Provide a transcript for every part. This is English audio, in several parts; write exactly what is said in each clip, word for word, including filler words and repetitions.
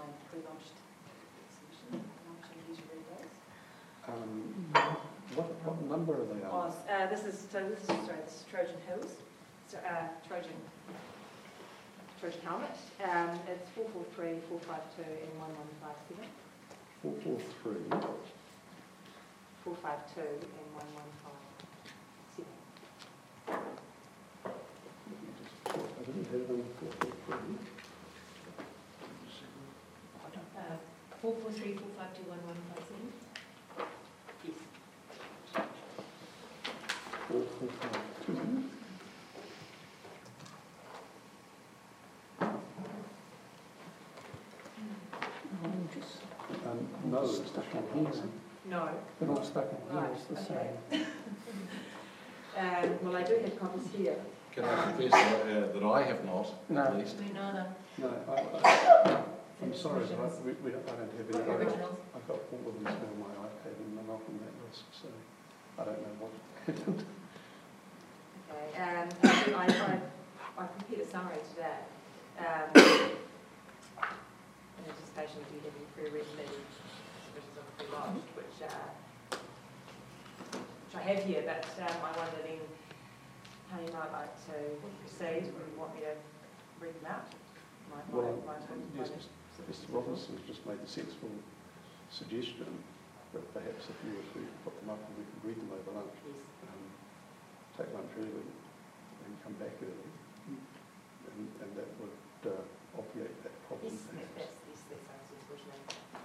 online pre-launched exhibition launching usually does. Um, what, what number are they Oh, on? uh, this is so this is sorry, this is Trojan Hills, so, uh, Trojan Trojan Helmet. Um, it's four four three, four five two, and one one five seven. Four four three. Four five two and one one five seven. I didn't hear them. Four four three. Uh, four four three, four five two, one one five seven. Yes. Four four five two. Um, no, it's stuck in here. No. They're all stuck in here. Right, It's the okay. same. Um, well, I do have copies here. Can I confess that, uh, that I have not, No. at least? We know that. No, I, I, I'm sorry, but I, we, we, I don't have any. Got the I've got- originals. I've got all of them still on my iPad and they're not on that list, so I don't know what happened. Okay. Um, I, I, I prepared a summary today. Um, in anticipation of you having pre-written the submissions on the pre-launch, which, uh, which I have here, but um, I wonder then how you might like to proceed, or you want me to read them out? My, my, Well, my, my, yes, Mister Robinson has just made the sensible suggestion that perhaps if you were to put them up and we could read them over lunch, Yes. um, take lunch early and come back early, and, and that would uh, obviate that problem. Yes, that, perhaps. that's, yes, that sounds sensible to me.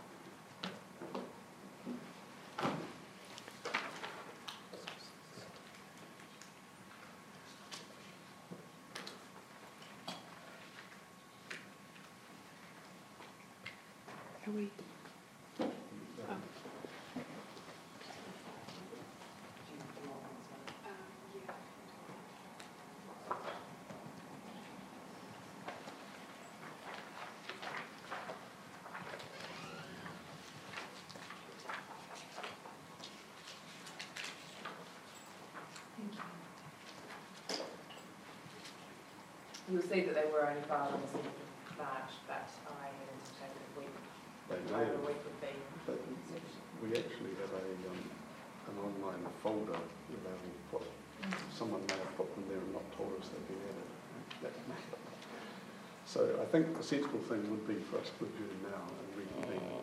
Are we? Um, Oh. Thank you. You'll see that they were only filed on the seventh of March, but I had anticipated a week, They may over a have, week would be but we actually have a, um, an online folder where they will put, someone may have put them there and not told us they've been added. That may- So I think the sensible thing would be for us to adjourn now and reconvene.